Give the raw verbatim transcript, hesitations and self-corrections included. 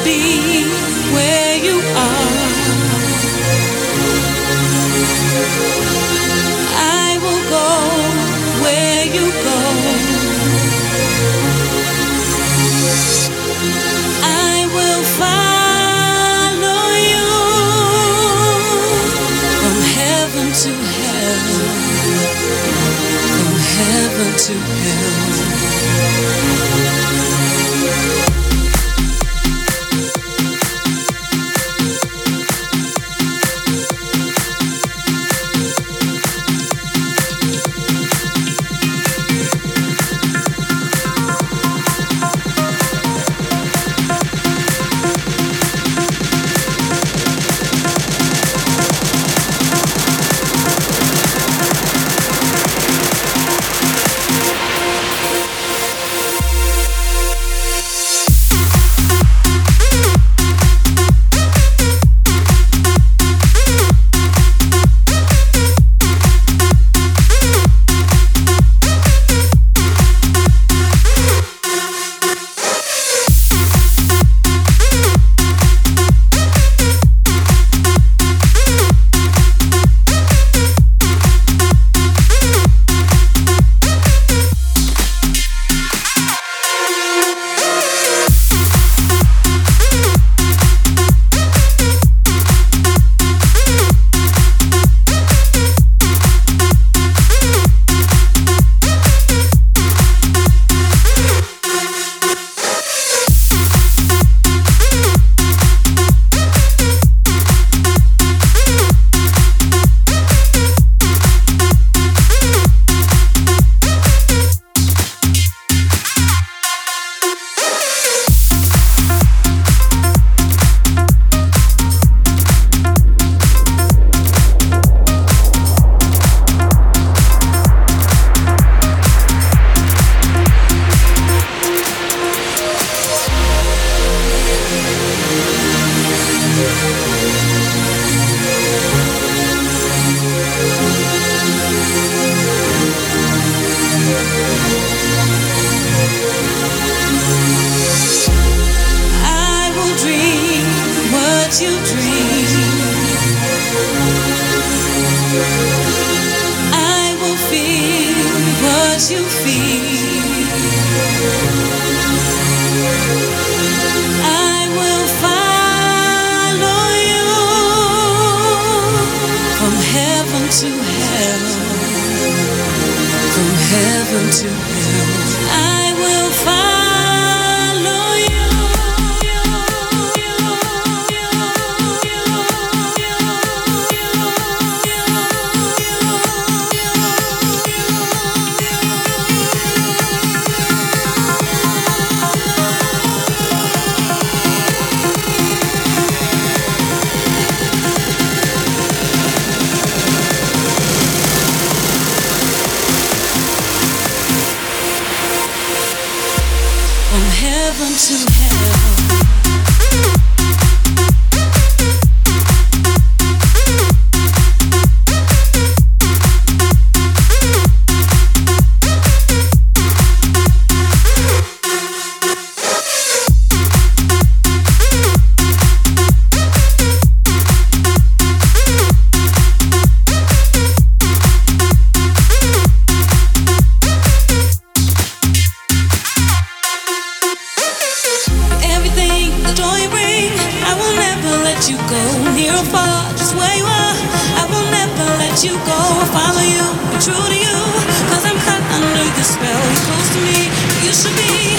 be where you are. I will go where you go. I will follow you from heaven to hell, from heaven to hell. You dream, I will feel what you feel. I will follow you from heaven to hell, from heaven to hell. I will follow. From heaven to hell. You go near or far, just where you are. I will never let you go. I'll follow you, be true to you, cause I'm caught under your spell. You're close to me, you should be.